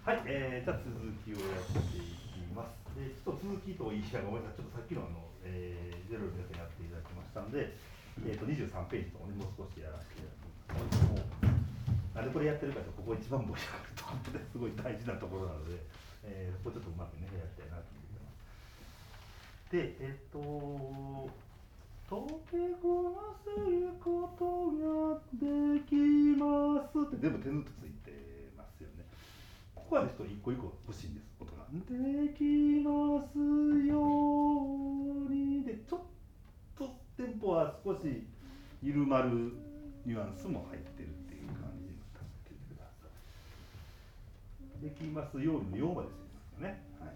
はい、じゃあ続きをやっていきます。ちょっと続きと言いながらごめんなさい、ちょっとさっきのゼロの皆さんやっていただきましたんで、23ページともう少しやらせていただきます。なんでこれやってるかと、ここ一番盛り上がるところですごい大事なところなので、ここちょっとうまくね、やりたいなと思ってます。で、溶け込ませることができますって全部手ぬとついてますよね。ここはちょっと一個一個欲しいんです、音が。できますようにで、ちょっとテンポは少し緩まるニュアンスも入ってるっていう感じになってください。できますようにのようまでついてますよね。はい。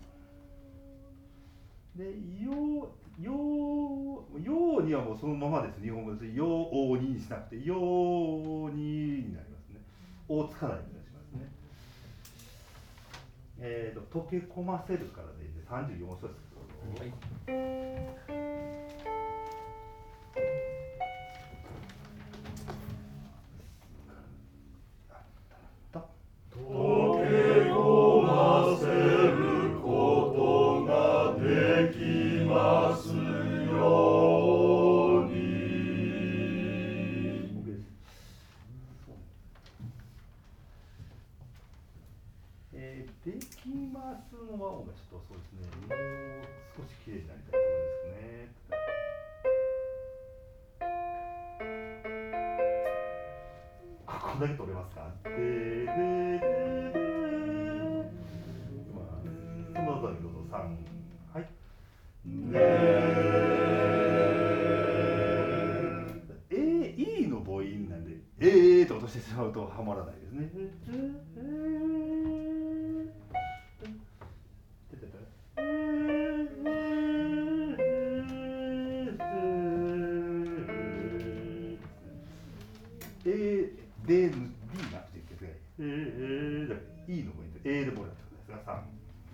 で、ようにはもうそのままです。日本語です。ようにしなくて、ようになりますね。おつかないようにしますね。溶け込ませるからで34小節。はい。 溶け込ませることができますように。 できますの和音がちょっとそうですね、もう少し綺麗になりたいところですね。こんだけ取れますか。まあ、その後にどうぞ3、はい。E の母音なんで、と落としてしまうとはまらないですね。で、D なくていいですね。E の母音で A でもらってください。3。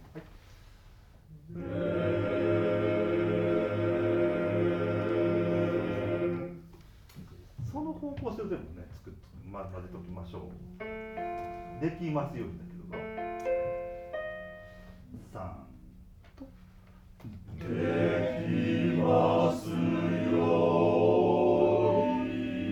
その方向性を全部ね、混ぜておきましょう。できますようにだけど3とできますよう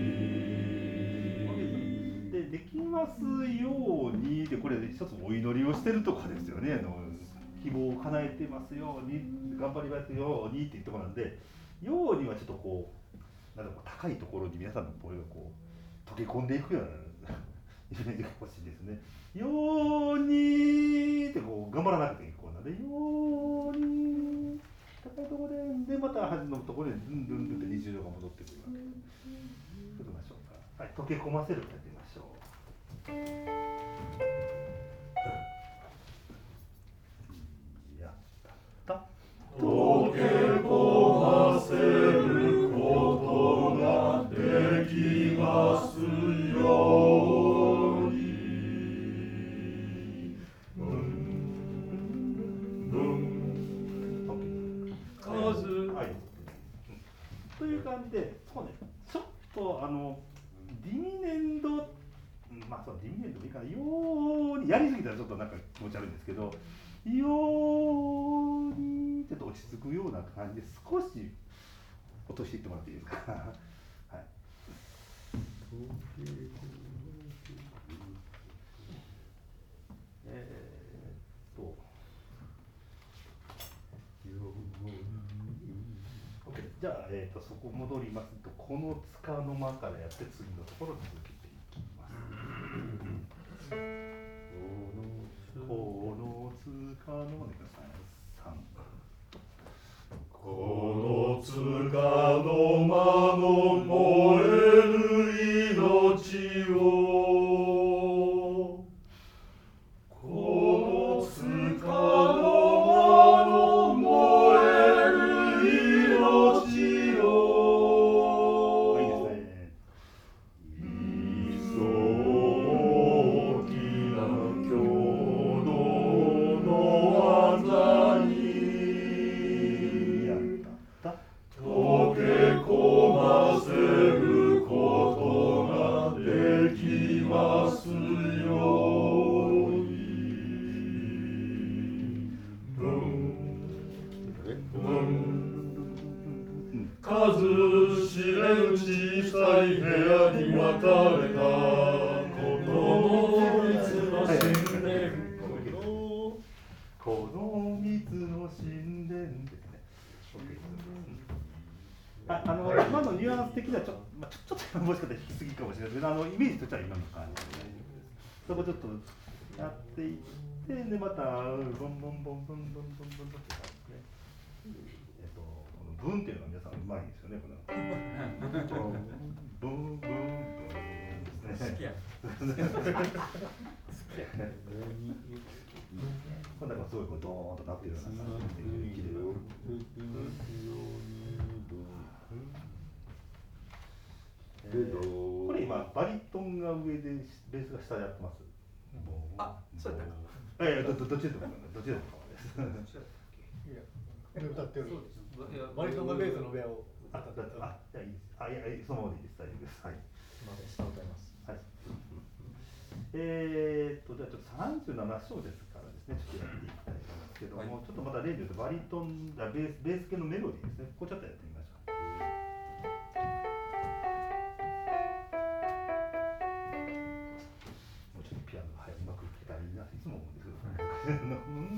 に。 できますようにで、これ一つお祈りをしてるとこですよね。希望を叶えてますように、頑張りますようにって言ってもらうんで、ようにはちょっとこう、なんか高いところに皆さんの声がこう溶け込んでいくようなイメージが欲しいですね。ようにってこう頑張らなくていいこうなんで、ように高いところでまた端のところでドゥンドゥンドゥンって20度が戻ってくるわけで、いきましょうか。はい、溶け込ませるとやってみましょう。やった溶け込ませることができますように。 という感じで、そうね、ちょっとディミネンド、まあそうディミネンドもいいかな、ようにやりすぎたらちょっとなんか気持ち悪いんですけど、ようにちょっと落ち着くような感じで少し落としていってもらっていいですか。はい。じゃあ、そこ戻りますと、このつかの間からやって次のところを続けていきます。このつかの間でください。3。 このつかの間の燃える命を、このつかの間の燃える命を、 いいですね。 数知れぬ小さい部屋に分かれたこの蜜の神殿この蜜の神殿ですね。今のニュアンス的にはちょっともしかしたら低すぎかもしれないけど、イメージとしては今の感じで、そこちょっとやっていって、でまたボンボンボンボンボンボンボンボンって感じですね。このブンっていうのは皆さんうまいんですよね。このブンブンブンですね。好きや。こんなのすごいこうドーンとなってるような感じで綺麗な。これ今バリトンが上でベースが下でやってます。 あ、そうやったか。 どっちでもどっちでも構わないです。 いや、歌ってる。バリトンがベースの上をじゃあいいです。いやそのままでいいです。大丈夫です。はい。 下歌います。 はい。じゃあちょっと37章ですからですね、ちょっとやっていきたいと思いますけども、ちょっとまた例で言うとバリトンベース系のメロディーですね。ここちょっとやってみましょう。もうちょっとピアノがうまくいけたらいいなっていつも思うんですけど、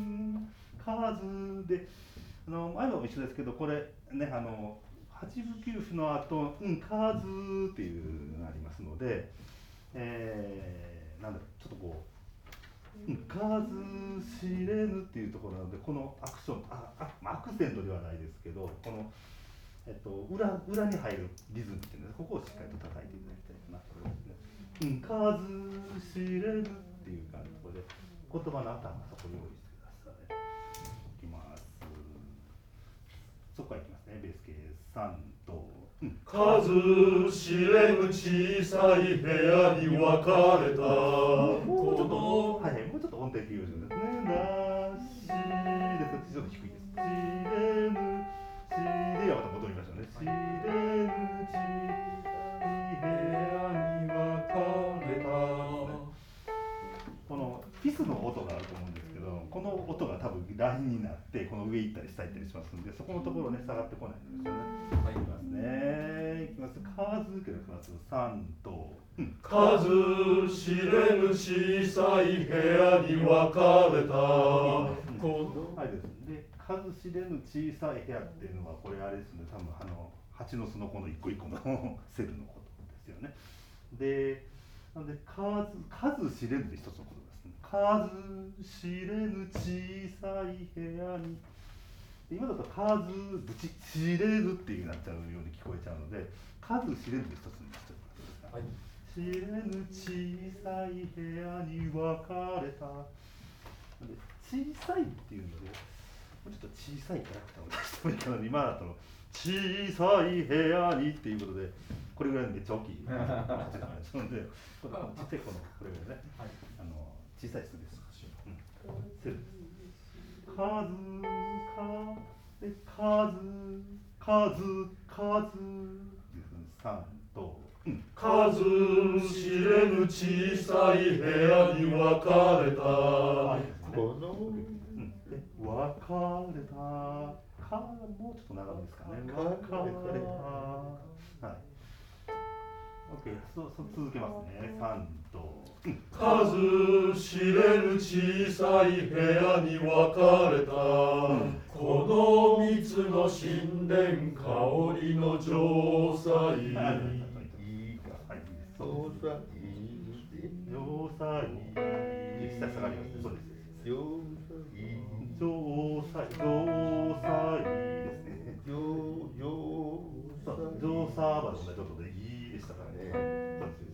数で前も一緒ですけど、これね8分9分の後数っていうのがありますので、なんだろう、ちょっとこう数知れぬっていうところなので、このアクションアクセントではないですけど、この裏に入るリズムっていうので、ここをしっかりと叩いていただきたいかなと思いますね。数知れぬっていう感じで、言葉の頭そこ用意してください。いきます。そこからいきますね。ベース系3と数知れぬ小さい部屋に分かれたもうちょっと音程っていうようですね。ちょっと低いです。知れぬではまた戻りましょうね。知れぬ小さい部屋に分かれた。このフィスの音があると思うんですけど、この音が多分ラインになってこの上行ったり下行ったりしますので、そこのところね下がってこないんですよね。はい、いきますね。いきます。数けど3と数知れぬ小さい部屋に分かれたはいです。で、数知れぬ小さい部屋っていうのはこれあれですね。多分蜂の巣のこの一個一個のセルのことですよね。で、なので数知れぬで一つのことですね。数知れぬ小さい部屋に。今だと数知れぬっていうなっちゃうように聞こえちゃうので、数知れぬで一つにしておく。はい。知れぬ小さい部屋に分かれた。で小さいっていうので、もうちょっと小さいキャラクターを出してもいいかな。今だと小さい部屋にっていうことで、これぐらいのめっちゃ大きい。なので、このちっちゃいこれぐらいね、はい、小さい数です。セルです。3と数知れぬ小さい部屋に分かれたこの分かれたもうちょっと長めですかね。分かれた。はい。OK、続けますね。3と数知れぬ小さい部屋に分かれたこの蜜の神殿香りの城塞いいか。はい、そうさ城塞下下がりますね。そうです。城塞ですね。城サーバーと同じ音でいいでしたからね。そうです。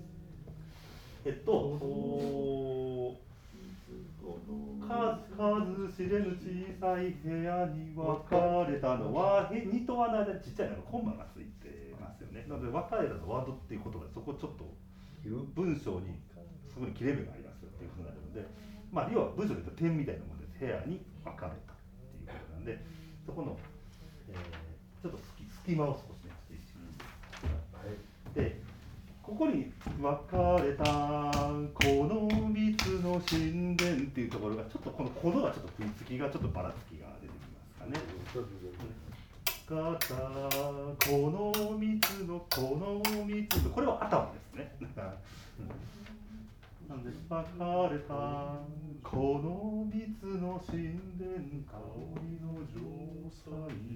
数知れぬ小さい部屋に分かれたのは2とはの間にちっちゃいコンマがついてますよね。なので分かれたのワードっていうことがそこちょっと文章にそこに切れ目がありますよっていうふうになるので、まあ要は文章で言うと点みたいなものです。部屋に分かれたっていうことなんで、そこの、ちょっと隙間を少しね意識してで、ここに分かれたこの三つの神殿っていうところがちょっとこのがちょっと食いつきがちょっとばらつきが出てきますかね。 かったこの蜜のこれは頭ですね。なんで別れたこの蜜の神殿香りの城塞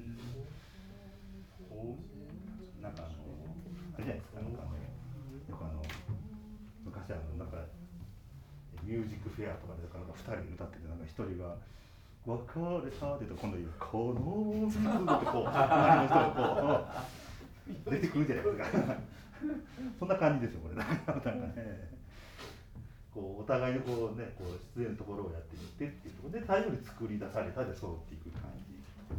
なんかあれじゃないですか、なんかよく昔なんかミュージックフェアとかでなんか2人で歌ってて、なんか1人が別れたって言うと今度言うこの水ってこう周りの人がこう出てくるじゃないですか。そんな感じですよこれ。なんかね、こうお互いのこうねこう出演のところをやってみてっていうところで最後に作り出されたで揃っていく感じ。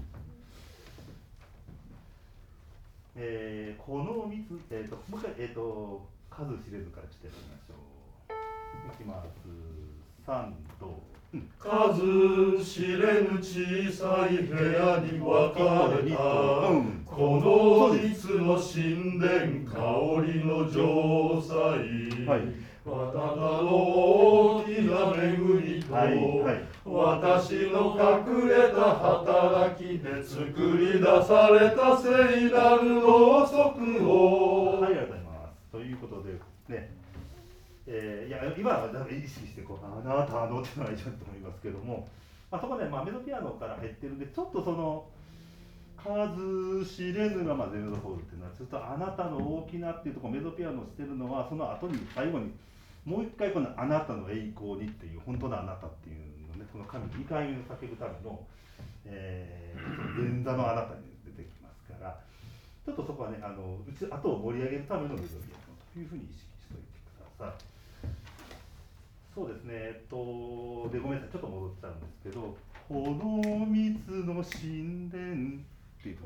この水もう一回数知れずからちょっとやってみましょう。いきます。3と数知れぬ小さい部屋に分かれたこの蜜の神殿香りの城塞、 はい、 あなたの大きな恵みと、私の隠れた働きで作り出された聖なるろうそくを。 はい、ありがとうございます。ということでね、いや今は意識してこうあなたのっていうのが一番と思いますけども、そこでメゾピアノから入ってるんでちょっとその数知れぬがゼロホールっていうのはちょっとあなたの大きなっていうところメゾピアノをしてるのはその後に最後にもう一回このあなたの栄光にっていう本当のあなたっていうのね、この神2回目の叫ぶための前座のあなたに出てきますから、ちょっとそこはね後を盛り上げるためのメゾピアノというふうに意識しておいてください。そうですね、でごめんなさいちょっと戻っちゃうんですけど、この蜜の神殿っていうと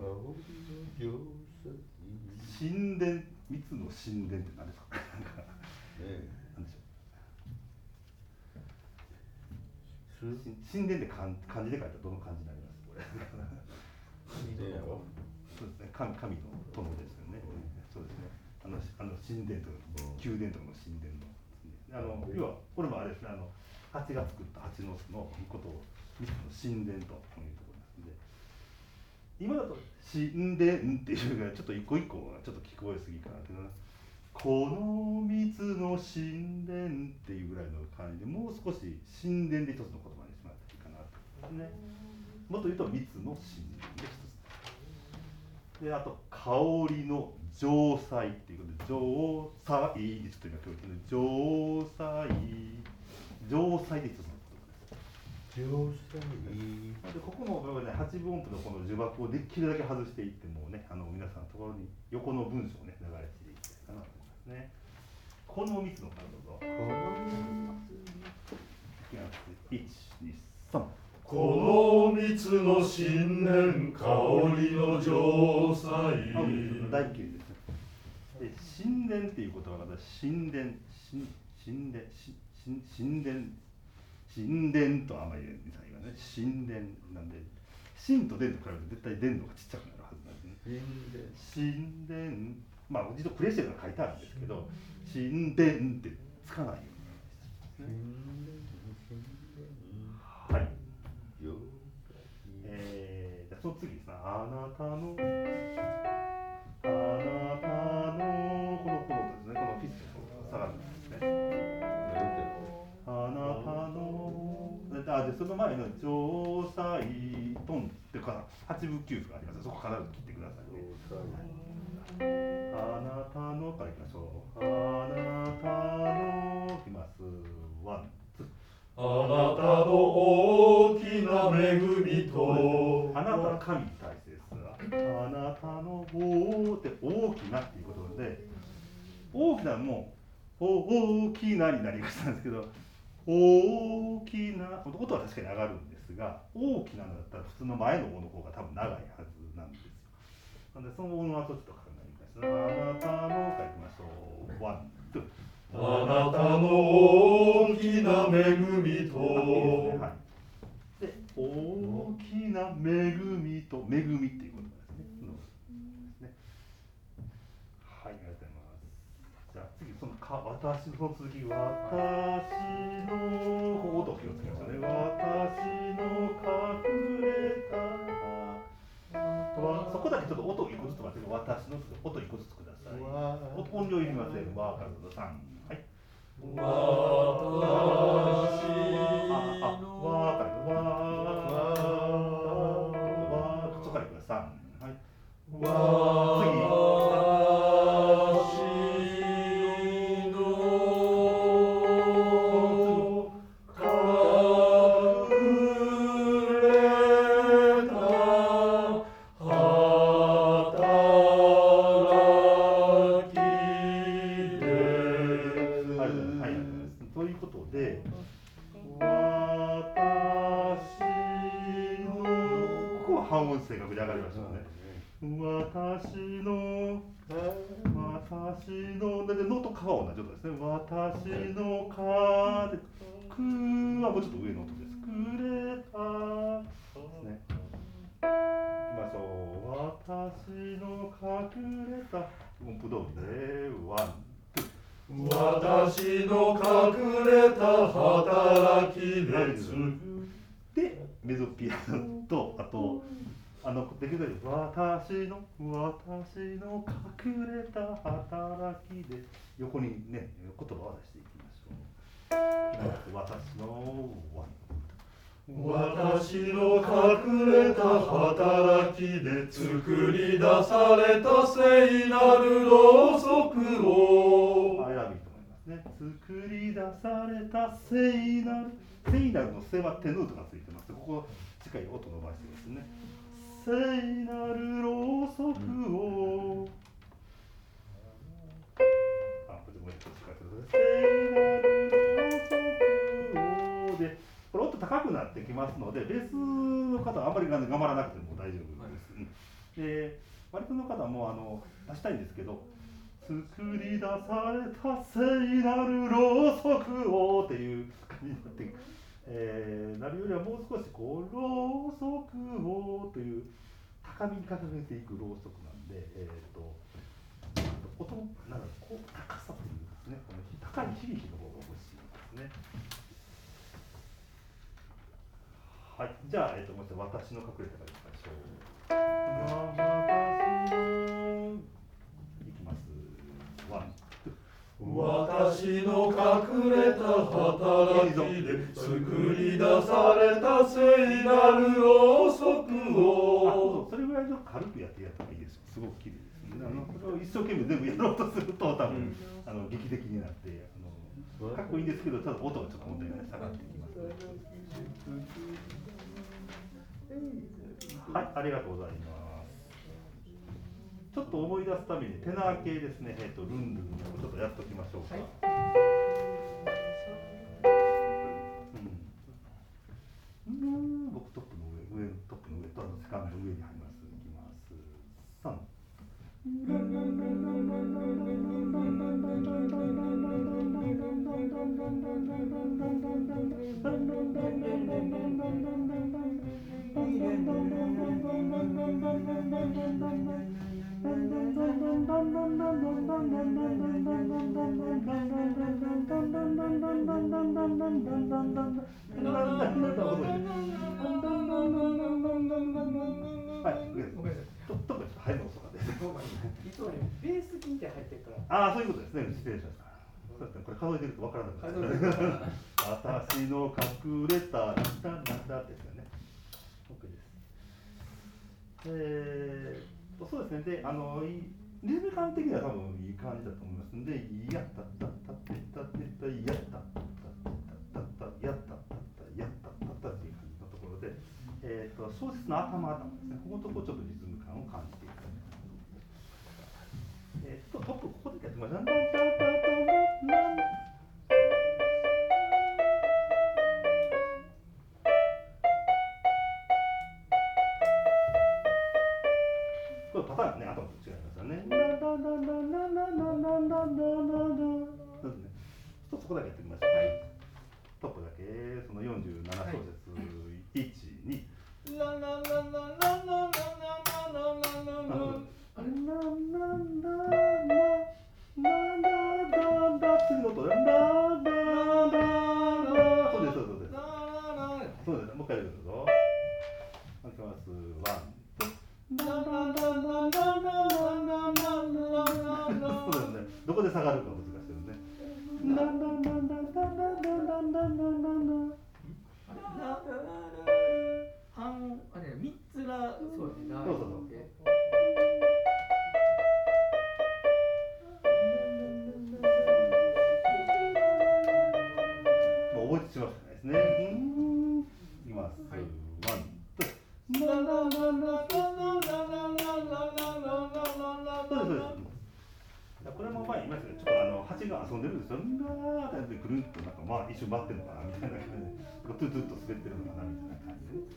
神殿、蜜の神殿って何ですか？何でしょう。神殿で漢字で書いたらどの漢字になりますこれ？そうですね、神の殿ですよね。そうですね。神殿と宮殿とかの神殿の。要はこれもあれですね、蜂が作った蜂の巣のことを神殿というところですので、今だと神殿っていうのがちょっと一個一個がちょっと聞こえすぎかなっていうのは、この蜜の神殿っていうぐらいの感じで、もう少し神殿で一つの言葉にしまっていいかなと思いますね。もっと言うと蜜の神殿で一つで、あと香りの城塞っていうことで、城塞でちょっと今今日城塞で一つの言葉です。城塞でここもね8分音符のこの呪縛をできるだけ外していってもね、皆さんのところに横の文章をね流れていきたいかなと思いますね。この3つのからどうぞ。1、2、3。 この蜜の神殿香りの城塞。 大嫌いですね。で神殿っていう言葉が神殿とあんまり言えないがね、神殿なんで神と殿と比べて絶対殿の方がちっちゃくなるはずなんですね。神殿、実はクレシェルが書いてあるんですけど、神殿ってつかないようにですね。はい。じゃあその次ですね、あなたのこのコードですね、このフィスの下がるんですね。あなたのでその前の城塞トンっていうか8分9分があります。そこ必ず切ってくださいね。あなたのからいきましょう。あなたのいきます。ワンツー。 あなたの大きな恵みと、 あなたの神に対してですが、あなたのって大きなっていうことで、大きなも大きなになりましたんですけど、大きな音は確かに上がるんですが、大きなのだったら普通の前の音の方が多分長いはずなんですよ。なのでその音の後ちょっと考えてみましょう。あなたのからいきましょう。ワン、ツー。 あなたの大きな恵みと、 はい、で大きな恵みと恵みっていうことですね。はい、ありがとうございます。じゃあ次その私の続き、私のここと気をつけましょうね。私の隠れたそこだけちょっと音一個ずつ待って、私の音一個ずつください。音量いりません。わから3、はい。 私わからそこからいきます。3、はい。ということで、私のここは半音正確に上がりましたね。私のだってノートカは同じ音ですね。私のかでくはもうちょっと上の音です。くれたですね。いきましょう。私の隠れた音符通りでワン。 私の隠れた働き熱でメゾピアノとあとできるだけ私の隠れた働きで横にね言葉を出していきましょう。私の私の隠れた働きで作り出された聖なるろうそくを選びと思いますね。作り出された聖なるの聖はテヌートがついてます。ここしっかり音伸ばしてですね。聖なるろうそくをこれもう一つ書いてください。聖なるろうそくをでこれ音高くなってきますので、ベースの方はあんまり頑張らなくても大丈夫です。で、バリトンの方も出したいんですけど、作り出された聖なるろうそくをっていう感じになって、なるよりはもう少しこうろうそくをという高みに掲げていくろうそくなんで、音なんかこう高さというですね、この高い響きの方が欲しいですね。はい、じゃあ、もう一度私の隠れたからいきましょう。いきます。ワン。 私の隠れた働きで作り出された聖なるろうそくをそれぐらいの軽くやってやったらいいですよ。すごく綺麗ですね。これを一生懸命全部やろうとすると多分、劇的になってかっこいいんですけど、ただ音がちょっと問題が下がってきますね。はい、ありがとうございます。ちょっと思い出すためにテナー系ですね、ルンルンをちょっとやっときましょうか。僕トップの上とセカンド上に入ります。いきます。3。 ベース銀って入ってるから。 ああ、そういうことですね。失礼しました。そうですね。これ数えてるとわからなくなる。私の隠れたなんだですよね。OK です。そうですね。で、リズム感的には多分いい感じだと思いますので、やったったったってったってったやったったったったやったったったやったったっていう感じのところで、小節の頭ですね。こことこちょっとリズム感を感じていただきます。トップここでやってみましょう。これパターンがね、頭と違いますよね。そこだけやってみましょう。はい、トップだけその47小節、1、2。次の音でそうです。もう一回やるぞ。いきます。ワン、ツー。 そうですね。どこで下がるか難しいですね。 あれ三つらそうね。 そうそうそう。もう覚えてしまうしかないですね。いきます。ワン、ツー。そうですそうです。これも前言いましたけど、ちょっと蜂が遊んでるんですよ。なーってくるんとなんかまあ一瞬待ってるのかなみたいな感じで、トゥトゥッと滑ってるのかなみたいな感じで。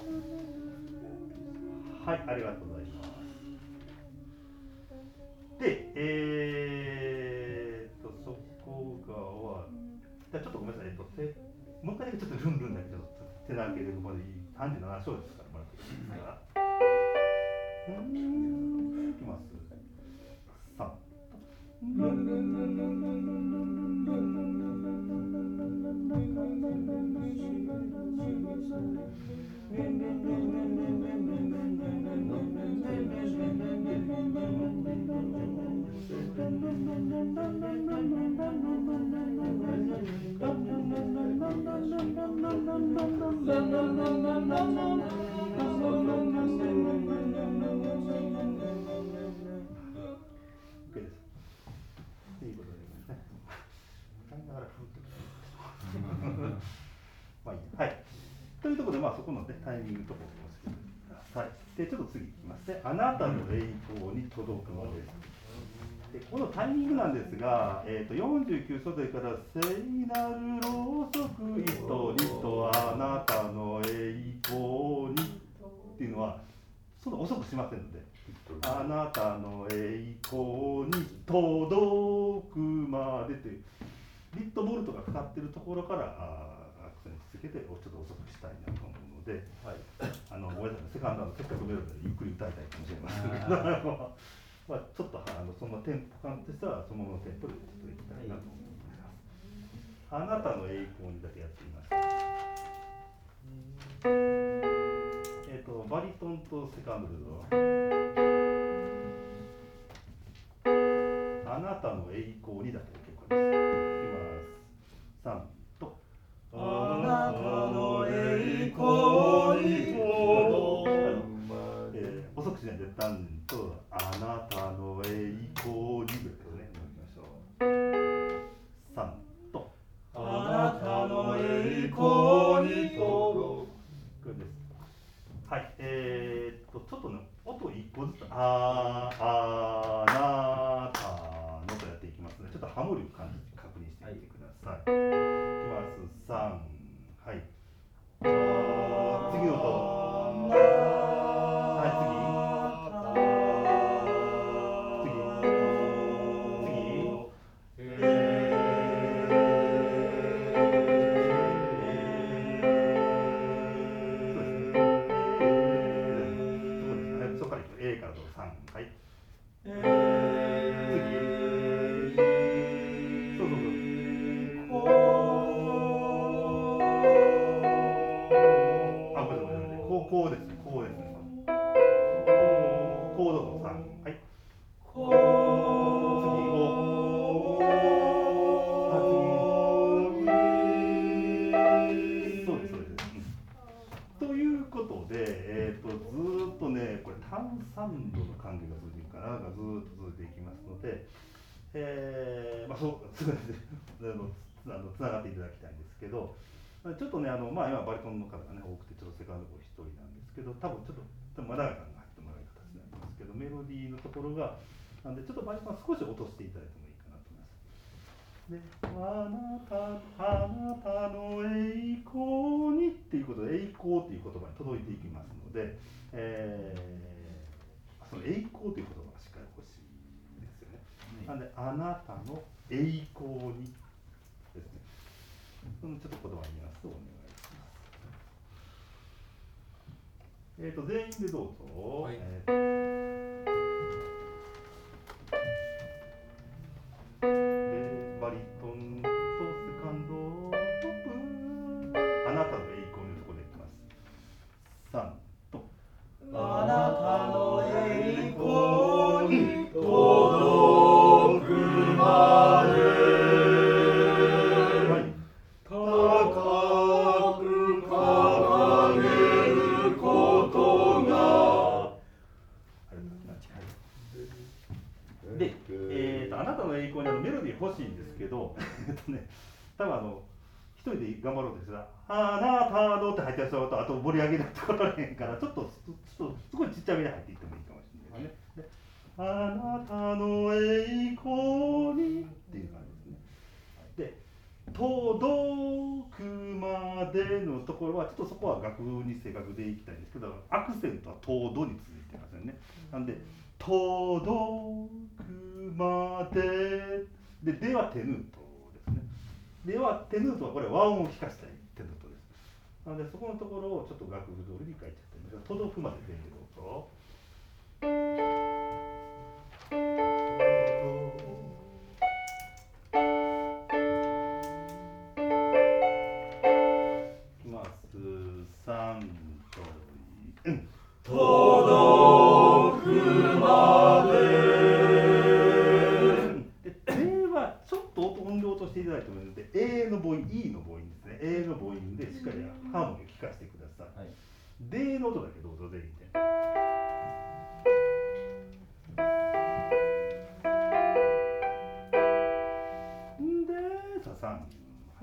はい、ありがとうございます。で、そこが終わった。ちょっとごめんなさい。もう一回だけちょっとルンルンだけちょっと手投げるまでいい37章ですからもらっていいですか。いきます。3。OK です。いいことですね。歌いながら振ってまあいいや。はい。というところで、まあそこのね、タイミングとかを教えてください。で、ちょっと次いきますね。あなたの栄光に届くのです。で、このタイミングなんですが、49袖から聖なるろうそく糸にとあなたの栄光にっていうのは、そんな遅くしませんので、あなたの栄光に届くまでという、ビットボルトがかかっているところからアクセントつけてちょっと遅くしたいなと思うので、はい、ごめんなさい、セカンドせっかくメロディーでゆっくり歌いたいかもしれませんけど、まあちょっとそのテンポ感としてはそのままのテンポでちょっといきたいなと思います。あなたの栄光にだけやってみます。バリトンとセカンドでどうぞ。あなたの栄光にだけで結構です。いきます。3と。 あなたの栄光に届くまで。 遅くしないでダンとあなたの栄光にぐらいですね。もういきましょう。3と。 あなたの栄光に届く。 これです。はい。ちょっとね、音1個ずつあなたのとやっていきますので、ちょっとハモる感じ確認してみてください。いきます。3、はい。次の音。はい、次。そこからいく A からどうぞ3、はい。次。そうそうそう。あ、ごめんなさい。こうですね。こうですね。こうどうぞ3、はい。次5。そうですそうです。ということで、ずーっとね、これ単三度の関係が続いていくからがずーっと続いていきますので、まあそうつながっていただきたいんですけど、ちょっとねまあ今バリトンの方がね多くてちょっとセカンドボイス1人なんですけど、多分ちょっとまだらかが入ってもらう形になりますけど、メロディーのところがなんでちょっとバリトン少し落としていただいてもいいかなと思います。で、あなたの栄光にっていうことで、栄光っていう言葉に届いていきますので、その栄光という言葉がしっかり欲しいですよね。なんで、あなたの栄光にですね。そのちょっと言葉にニュアンスをお願いします。全員でどうぞ。はい。バリトンとセカンドとプー、あなたの栄光のところでいきます。3と。 あなたのこにメロディー欲しいんですけど多分一人で頑張ろうとしたら「あなたの」って入ってる人とあと盛り上げないところらへんからちょっとすごいちっちゃめで入っていってもいいかもしれないですね。であなたの栄光にっていう感じですね。で届くまでのところはちょっとそこは楽譜に正確でいきたいんですけどアクセントはとどに続いてますよね。なんで届くまでではテヌートですね。ではテヌートはこれ和音を聴かせたいテヌートです。なのでそこのところをちょっと楽譜通りに書いちゃってみましょう。届くまで全部どうぞ。いきます。3と届くまで。 ちょっと音量としていただいてもいいので A の母音 E の母音ですね。 A の母音でしっかりハーモニーを聞かせてください。はい、D の音だけどうぞ全員で。でさあ3、はい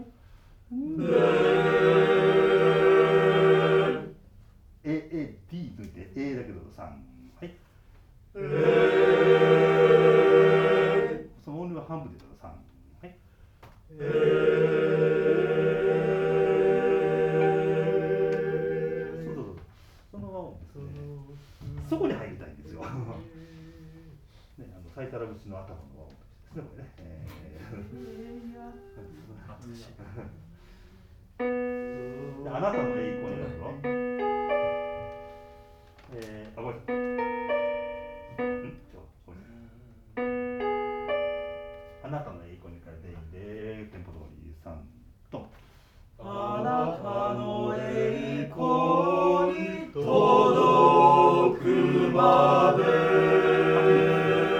。D 抜いて A だけど3、はい。その音量は半分でどうぞ3、はい。そうその和音ですね。そこに入りたいんですよ。ね、最たら節の頭の和音ですね、これね。あなたの栄光になるよ。あ、ごめんなさい。あなたの栄光に変えていいんで、テンポ通り3と。 あなたの栄光に届くまで。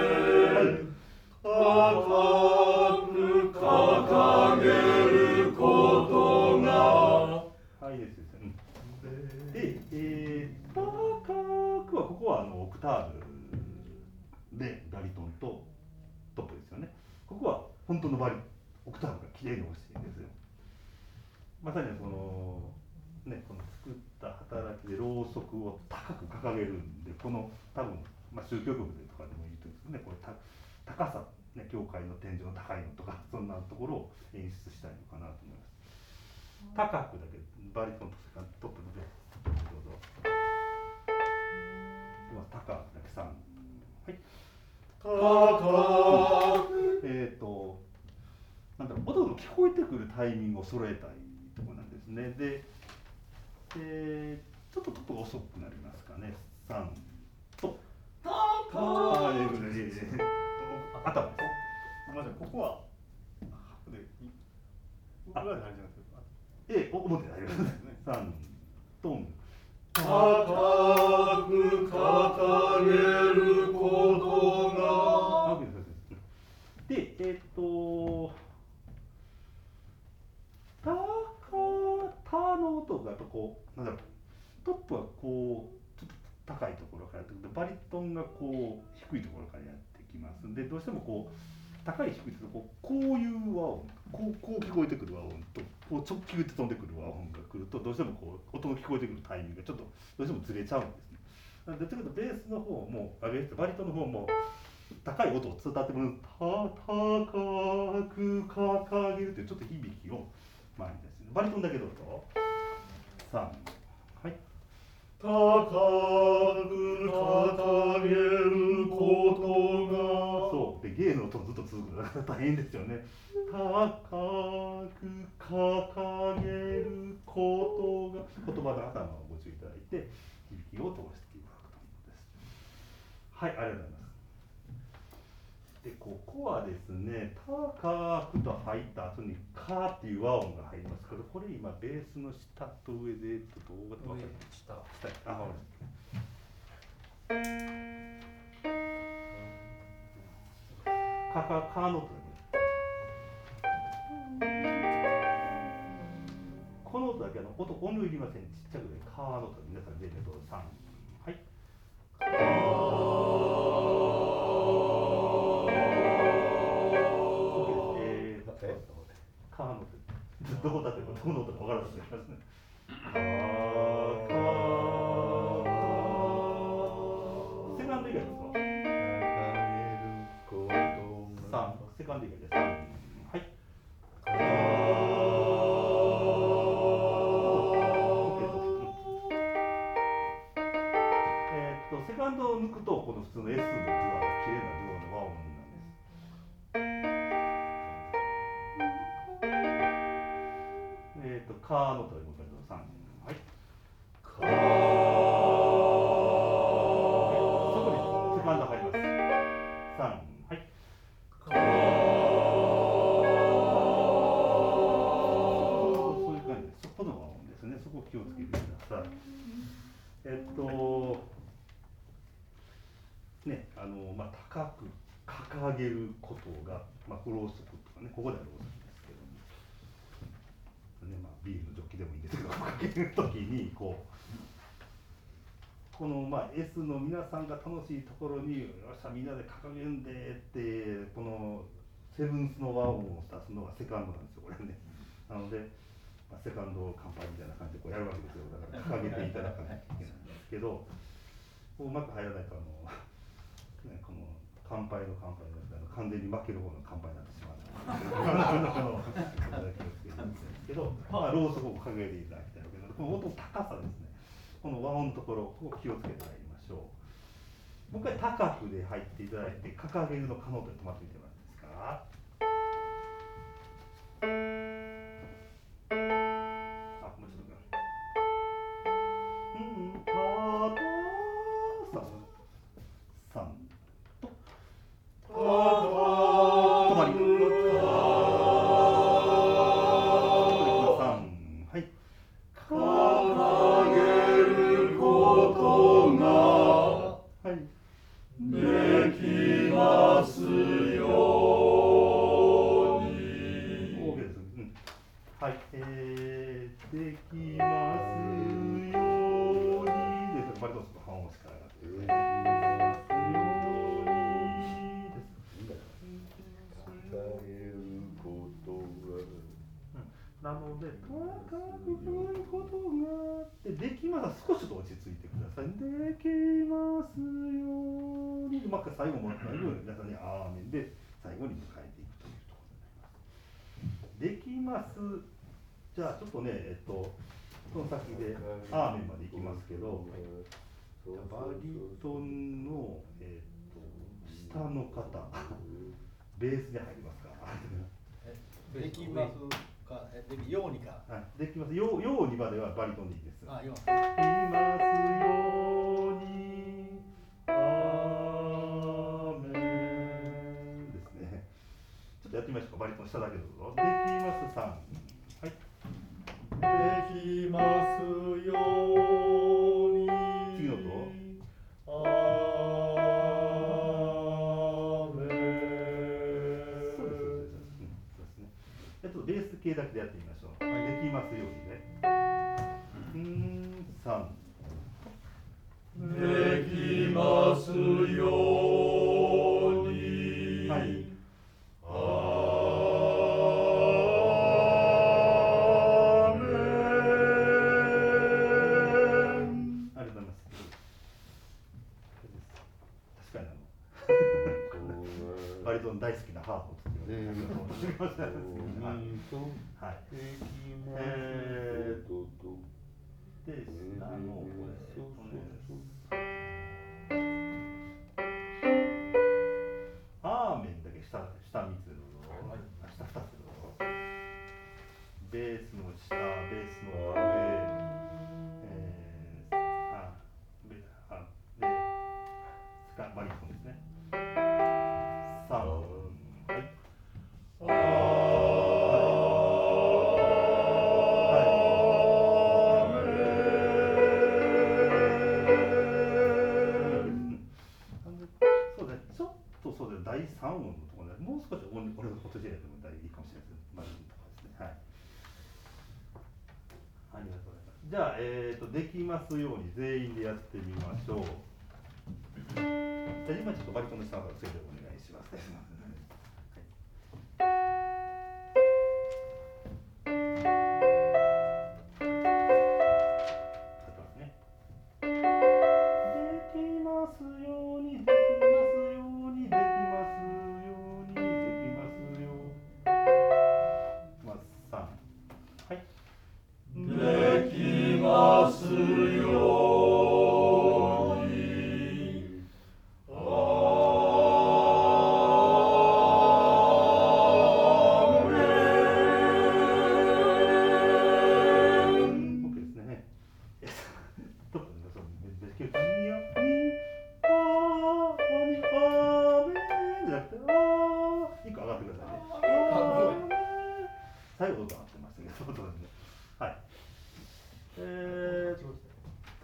高く掲げることが。 はいですですね。で、高くはここはオクターブでバリトンとトップですよね。ここは本当のオクターブがきれいに欲しいんですよ。まさにこの作った働きでろうそくを高く掲げるんで、この多分、宗教曲でとかでもいいと思うんですけどね、これ高さ、ね、教会の天井の高いのとかそんなところを演出したいのかなと思います。高くだけバリトンとトップでどうぞ。今高だけ3、はい。 高くなんだろう、音が聞こえてくるタイミングを揃えたいところなんですね。で、ちょっとトップが遅くなりますかね。3と頭です。 まずここはで裏で入るじゃなくて、 表で入りますね。3トン。 高く掲げることが。 で、タの音がやっぱこう、なんだろう、トップはこうちょっと高いところからやってくると、バリトンがこう低いところからやってきますんで、どうしてもこう高い低いとこういう和音、こう聞こえてくる和音とこう直球で飛んでくる和音が来ると、どうしてもこう音の聞こえてくるタイミングがちょっとどうしてもずれちゃうんですね。なのでちょっとベースの方もバリトンの方も高い音を伝ってもらう高く掲げるというちょっと響きを前に出して、バリトンだけどうぞ。3、はい。 高く掲げることが。 そうで、ゲイの音ずっと続くから大変ですよね。高く掲げることが、言葉の頭をご注意いただいて響きを通していただくということです。はい、ありがとうございます。で、ここはですね、高くと入った後にカっていう和音が入りますけど、これ今ベースの下と上でどうが分かりますか？下。あ、カの音だけ。この音だけ音量いりません。ちっちゃくでカの音、皆さん全部どうぞ。3、はい。 どうだってどの音か分からなくなりますね。セカンド以外ですか？セカンド以外です。はい。セカンドを抜くとこの普通の S の字は綺麗な字の和音なんです。カーの音でもう一回どうぞ。3、はい。そこにセカンド入ります。3、はい。そういう感じです。そこの和音ですね。そこを気をつけてください。ね、高く掲げることが、ろうそくとかね、ここではろうそくですけども、ね、ビールのジョッキでもいいんですけど、掲げるときにこのS の皆さんが楽しいところに、よっしゃみんなで掲げるんでってこのセブンスの和音を出すのがセカンドなんですよ、これね。なので、セカンド乾杯みたいな感じでこうやるわけですよ。だから掲げていただかないといけないんですけど、うまく入らないとね、この乾杯の乾杯で完全に負ける方の乾杯になってしまうのでけど、ろうそくを掲げていただきたいわけなので、この音の高さですね、この和音のところを気をつけて入りましょう。もう一回高くで入っていただいて、掲げるの可能で止まってみてもらっていいですか。もうちょっと3止まり。はい。 掲げることがはい。 できますように。 OK です。はい。できますようにです。バリトンスの半音しか上がってください。なので、高く振ることがあって、できます。少しちょっと落ち着いてください。できますように。最後も最後に皆さんにアーメンで最後に迎えていくというところになります。できます。じゃあちょっとね、その先でアーメンまでいきますけど、バリトンの、下の方、ベースに入りますか。 できますか、できようにか。 できますようにまではバリトンでいいです。できますように、アーメンですね。ちょっとやってみましょうか。バリトン下だけどうぞ。できます3、はい。 できますように。 次の音。ベース系だけでやってみましょう。できますようにね。3。 できますように。 はい。バリトン大好きなハーフを作ってくれました。はい。で、アーメンだけ下3つでどうぞ。下2つでどうぞ。ベースの下、ベースの上、バリトンですね。3、はい。そうですね、ちょっとそうですね、第3音のところでもう少し俺のことじゃやってもいいかもしれないです。はい。ありがとうございます。じゃあ、できますように全員でやってみましょう。じゃあ今ちょっとバリトンの下からついてお願いします。はい。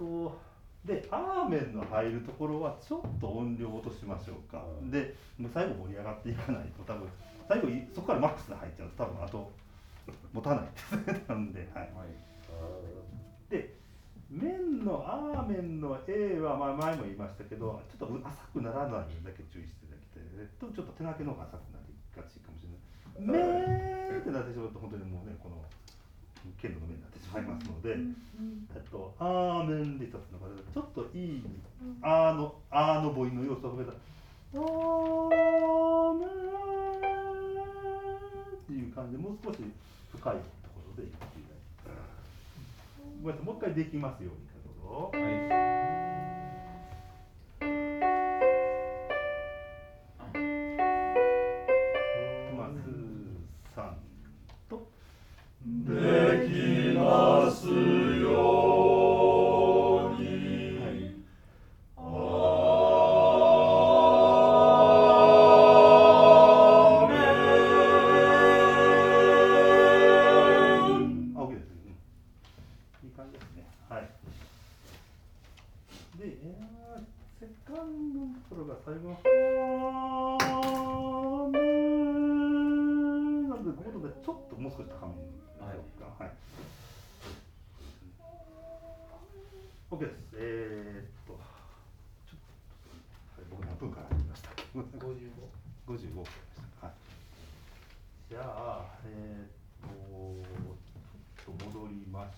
でアーメンの入るところはちょっと音量落としましょうか。でもう最後盛り上がっていかないと多分最後そこからマックスで入っちゃうと多分あと持たないですなんで、はい。で面のアーメンの A はまあ前も言いましたけどちょっと浅くならないだけ注意していただきたい。ちょっと手がけの方が浅くなりがちかもしれない。メーってなってしまうと本当にもうねこの剣の面になってしまいますので、アーメンで一つの方でちょっといいあの母音の要素を含めたアーメンっていう感じでもう少し深いところで言っていただきたい。ごめんなさい、もう一回できますようにどうぞ。まず3とできますように、 はい。OK です。いい感じですね。はい。で、セカンドのところが最後のなんでこことでちょっともう少し高めにしましょうか。はい。OK です。ちょっと、はい、僕何分から入りましたっけ？55。55分でした。はい。じゃあ、ちょっと戻りまして、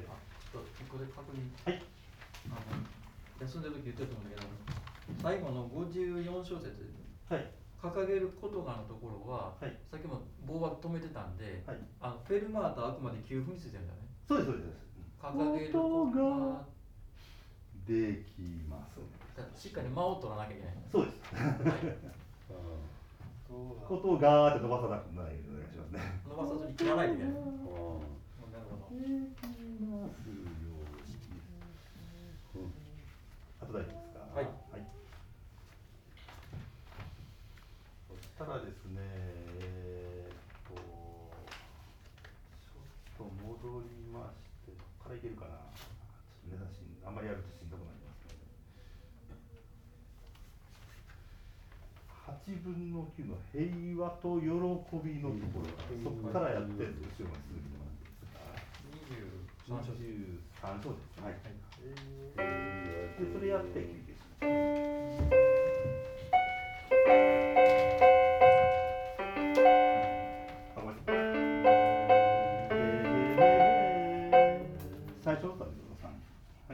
ここで確認。 はい。 休んでる時言ってると思うんだけど、最後の54小節、 はい。 掲げることがのところは、 はい。 さっきも棒は止めてたんで、 はい。 フェルマートはあくまで9分についてるんだよね。 そうです、そうです。 掲げることができます。 しっかり間を取らなきゃいけない。 そうです。 はいことがーって伸ばさなくないようにお願いしますね。 伸ばさずに切らないといけない。なるほど。 できますように。あと大丈夫ですか。 はい。 はい。そしたらですね、ちょっと戻りまして、ここからいけるかな。ちょっと珍しい、あんまりやるとしんどくなりますので。8分の9の平和と喜びのところから、そこからやって、後ろまで続けてもらっていいですか。23章です。はい。で、それやって休憩します。あ、ごめんなさい。最初の歌でください。はい。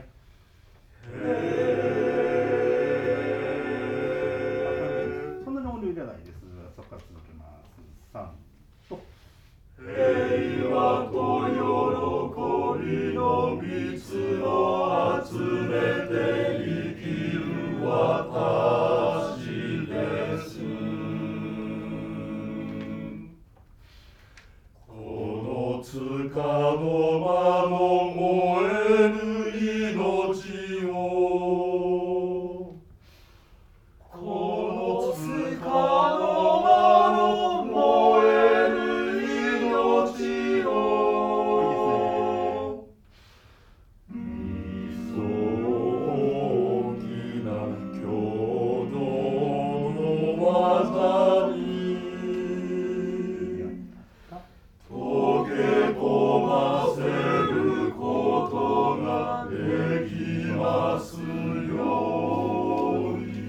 そんなに音量いらないです。そこから続けます。3と。 平和と喜びの蜜を集めて生きる私です。この束の間の燃える命を、この束の間の燃える命を、理想大きな共同の技に溶け込ませることができますように。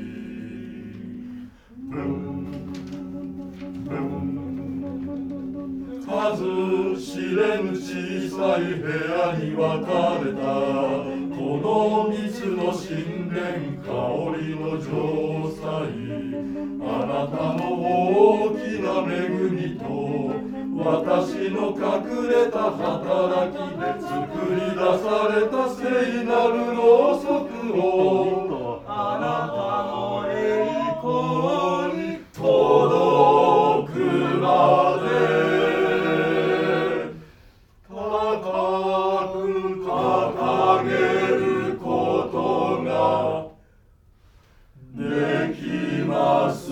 数知れぬ小さい部屋に分かれたこの蜜の神殿、香りの城塞、あなたの大きな恵みと私の隠れた働きで作り出された聖なるろうそくを、あなたの栄光に届くまで高く掲げることができます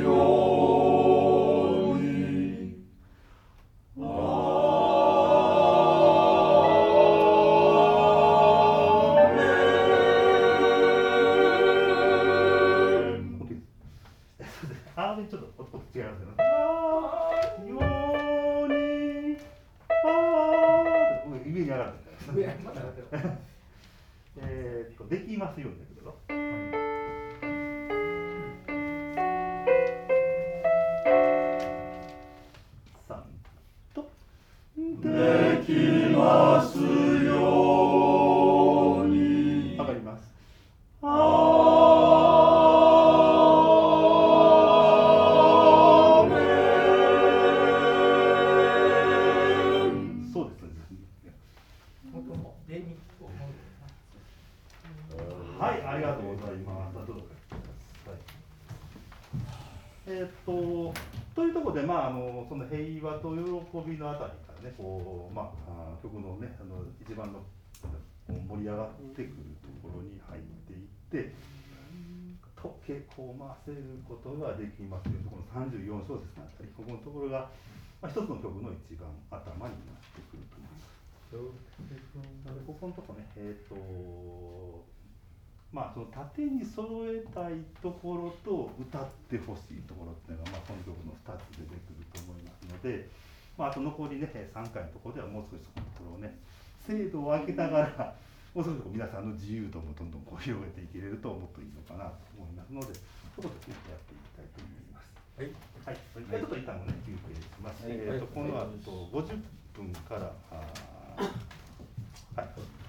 ように。アーできますようになるけど。3と。 できますように。 上がります。そうですね。はい、ありがとうございます。どうぞ。というところで、その平和と喜びのあたりからね、曲のね、一番の盛り上がってくるところに入っていって、溶け込ませることができますよ。この34小節のあたり、ここのところが、一つの曲の一番頭になってくると思います。なのでここのところね、その縦に揃えたいところと歌ってほしいところっていうのが、この曲の2つ出てくると思いますので、あと残りね3回のところではもう少しそこのところをね精度を上げながらもう少し皆さんの自由度もどんどん広げていけれるともっといいのかなと思いますので、そこでやっていきたいと思います。はい。はい。それではちょっと一旦ね休憩します。この後50分からはい。